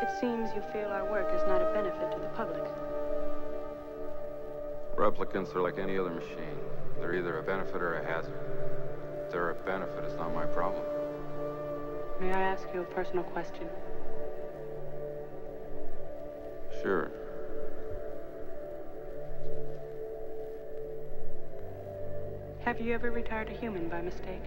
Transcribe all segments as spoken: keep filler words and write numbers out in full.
It seems you feel our work is not a benefit to the public. Replicants are like any other machine. They're either a benefit or a hazard. If they're a benefit, it's not my problem. May I ask you a personal question? Sure. Have you ever retired a human by mistake?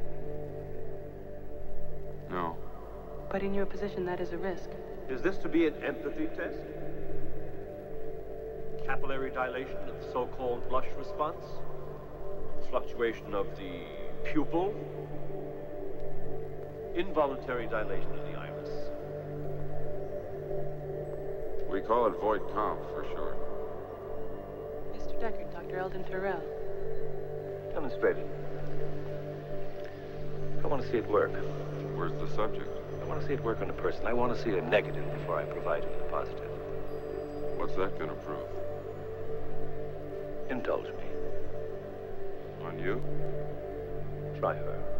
No. But in your position, that is a risk. Is this to be an empathy test? Capillary dilation of the so-called blush response? Fluctuation of the pupil? Involuntary dilation of the iris? We call it void comp for short. Mister Deckard, Doctor Eldon Tyrell. Demonstrate it. I want to see it work. Where's the subject? I want to see it work on a person. I want to see a negative before I provide him with a positive. What's that gonna prove? Indulge me. On you? Try her.